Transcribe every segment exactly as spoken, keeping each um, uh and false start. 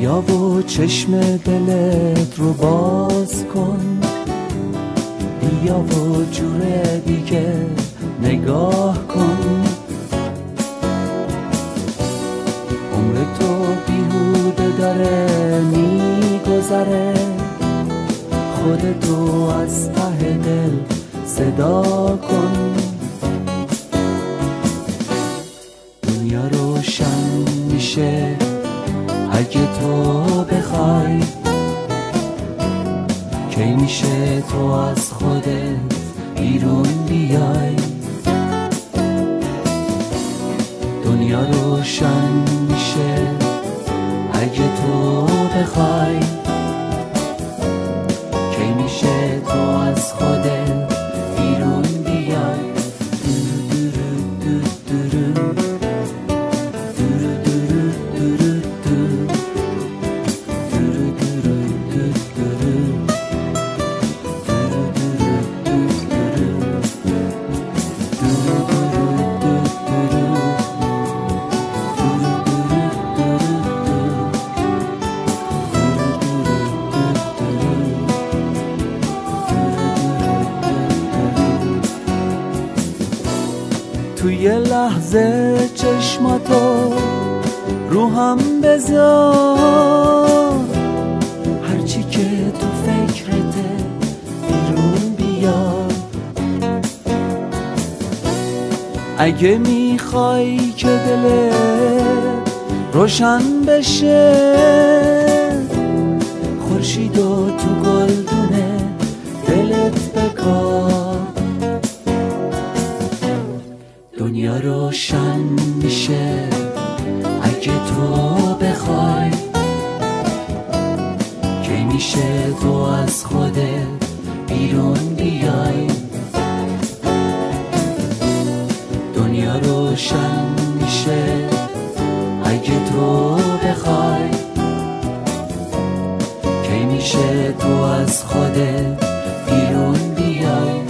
بیا و چشم دلت رو باز کن، بیا و جور دیگه نگاه کن. عمر تو بیهوده داره میگذره، خودتو از ته دل صدا کن. دنیا روشن میشه اگه تو بخوای، کی میشه تو از خودت بیرون بیای. دنیا روشن میشه اگه تو بخوای، کی میشه تو از خودت بیرون بیای. تو یه لحظه چشماتو رو هم بذار، هرچی که تو فکرته بیرون بیار. اگه میخوای که دلت روشن بشه، خورشیدو تو گلدونه دلت بکار. دنیا روشن میشه اگه تو بخوای، کی میشه تو از خودت بیرون بیای. دنیا روشن میشه اگه تو بخوای، کی میشه تو از خودت بیرون بیای.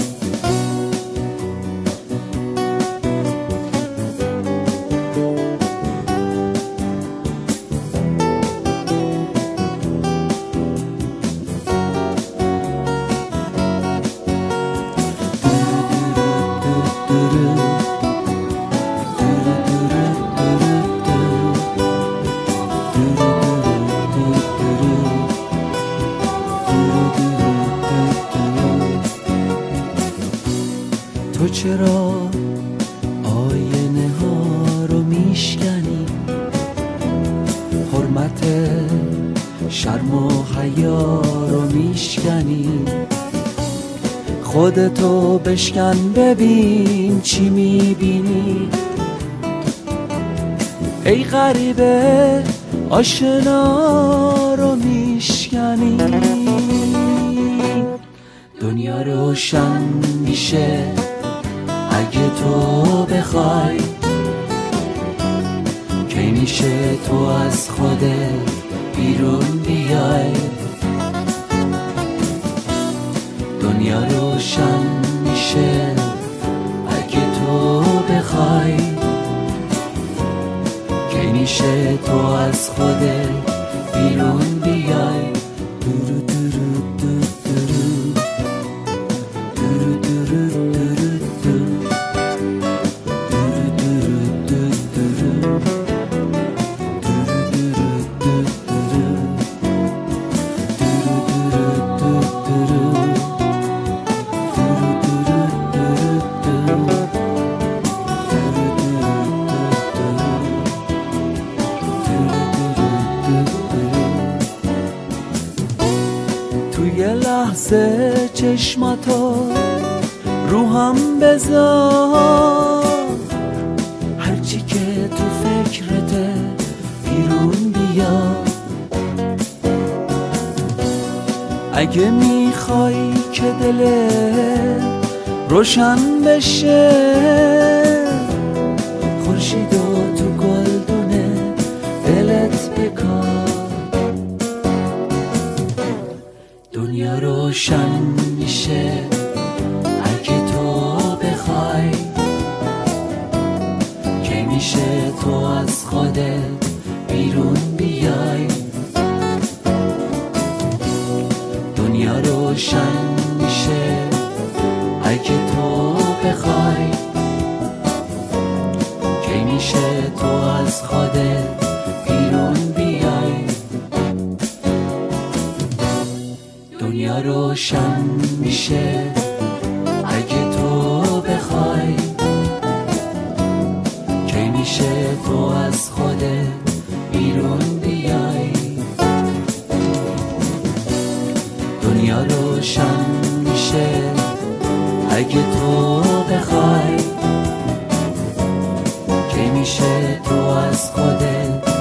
تو چرا آینه ها رو میشکنی؟ حرمت شرم و حیا رو میشکنی؟ خودتو بشکن ببین چی میبینی. ای غریبه آشنا رو میشکنی. دنیا روشن میشه اگه تو بخوای، کی میشه تو از خودت بیرون بیای. دنیا روشن میشه اگه تو بخوای، کی میشه تو از خودت بیرون بیای. دورو دورو دورو دورو دورو دورو توی لحظه چشماتو رو هم بذار، هرچی که تو فکرته بیرون بیا. اگه میخوای که دلت روشن بشه، خورشیدو تو گلدونه دلت بکار. دنیا روشن میشه اگه تو بخوای، که میشه تو از خودت بیرون بیای. روشن میشه اگه تو بخوای. کی میشه تو از خودت بیرون بیای؟ دنیا روشن میشه اگه تو بخوای. کی میشه تو از خودت بیرون بیای؟ دنیا روشن میشه اگه تو بخوای. کی میشه تو از خودت